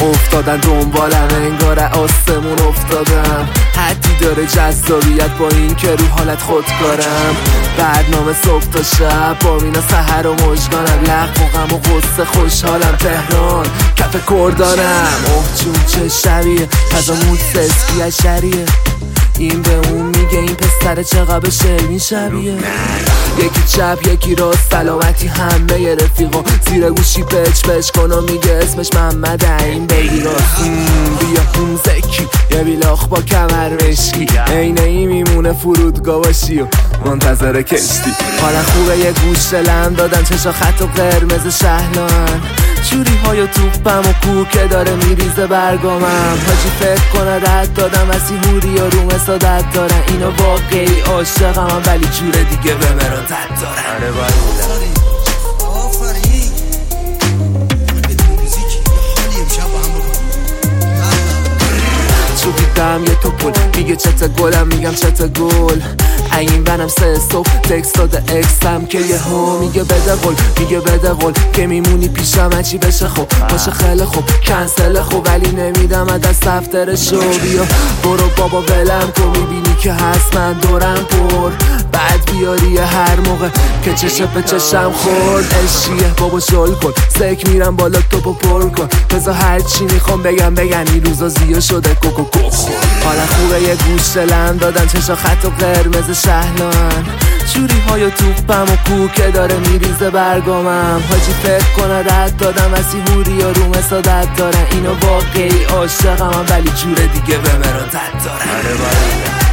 افتادن دنبالم، انگار آسمون افتادم. حدی داره جذابیت با این که رو حالت خودکارم. برنامه صبح تا شب با مینا سحر و مژگانم، لق و غم و غصه خوشحالم. تهران کف کردانم. اوه جون چه شبیه پزامون سسکی اشریه. این به اون میگه این پسر چقدر شیرین شبیه. یکی چپ یکی راست، سلامتی همه رفیقا. زیر گوشی پچ کن و میگه اسمش محمد. این بیبی راست بیا اون زکی، یه بیلاخ با کمر مشکی. عین این میمونه فرودگاه باشی و منتظر کشتی. حالا خوبه یه گوش لم دادن، چشا خط و قرمز شهلان. چوری های و توپم و کوکه داره میریزه برگامم. حاجی فکر کنه رد دادم وسی هوری و روم سادت دارن. اینا واقعی عاشقم ولی جور دیگه به مران تد دارن. چو دیدم یه توپل میگه چته گلم، میگم چته گل. این بنم سه صبح تکست داده اکسم که یه ها میگه بده قول، میگه بده قول که میمونی پیشم هچی بشه. خب باشه خیلی خوب کنسل خوب، ولی نمیدم از دست دفترشو. بیا برو بابا ولم کن، میبینی که هست من دورم پر. بعد بیاری هر موقع که چشه به چشم خورد. اشیه بابا شل کن، سک میرم بالا توپو پر کن. بزا هرچی میخوام بگم این روزا زیاد شده کوکو خور. حالا خوبه یه گوش لم دادن، چشا خط و قرمز شهلان. چوری های و توپم و کوکه داره میریزه برگامم. حاجی فکر کنه رد دادم وسی هوری و روم سادت دارن. اینا واقعی عاشقم ولی جور دیگه به مران تد دارن.